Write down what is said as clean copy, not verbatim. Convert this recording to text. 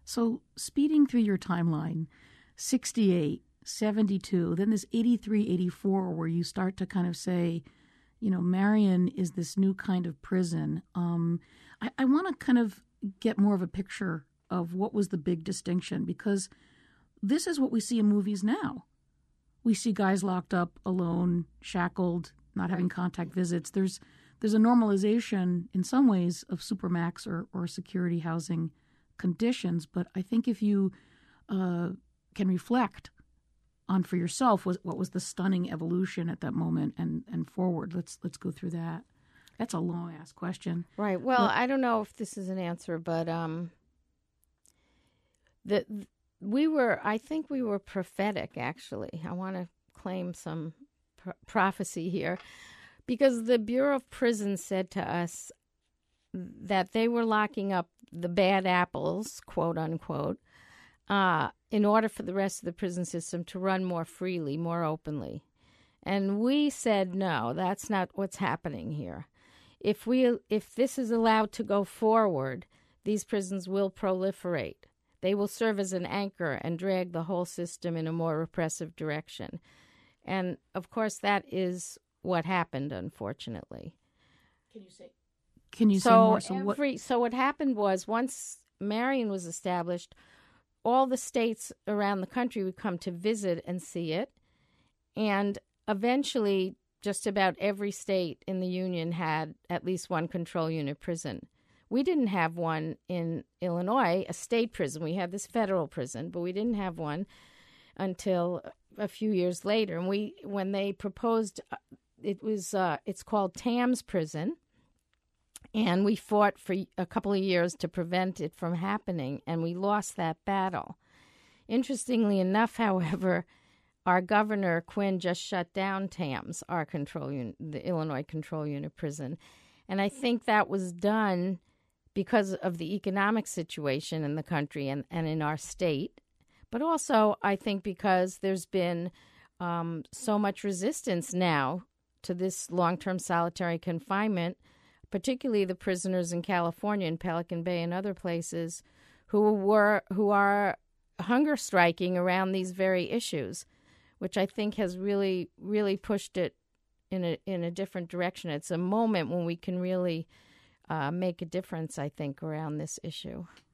So speeding through your timeline, 68, 72, then this 83, 84, where you start to kind of say, Marion is this new kind of prison. I want to kind of get more of a picture of what was the big distinction, because this is what we see in movies now. We see guys locked up, alone, shackled, not having contact visits. There's a normalization in some ways of supermax or security housing conditions, but I think if you can reflect on for yourself what was the stunning evolution at that moment and forward, let's go through that. That's a long ass question. Right. Well, I don't know if this is an answer, but I think we were prophetic, actually. I want to claim some prophecy here, because the Bureau of Prisons said to us that they were locking up the bad apples, quote unquote, in order for the rest of the prison system to run more freely, more openly. And we said, no, that's not what's happening here. If this is allowed to go forward, these prisons will proliferate. They will serve as an anchor and drag the whole system in a more repressive direction. And, of course, that is what happened, unfortunately. Can you say more? So what happened was, once Marion was established, all the states around the country would come to visit and see it. And eventually, just about every state in the Union had at least one control unit prison. We didn't have one in Illinois, a state prison. We had this federal prison, but we didn't have one until a few years later. And when they proposed, it's called Tamms Prison, and we fought for a couple of years to prevent it from happening, and we lost that battle. Interestingly enough, however, our governor, Quinn, just shut down Tamms, our control unit, the Illinois control unit prison. And I think that was done because of the economic situation in the country and in our state. But also, I think because there's been so much resistance now to this long-term solitary confinement, particularly the prisoners in California, in Pelican Bay and other places, who are hunger striking around these very issues, which I think has really, really pushed it in a different direction. It's a moment when we can really make a difference, I think, around this issue.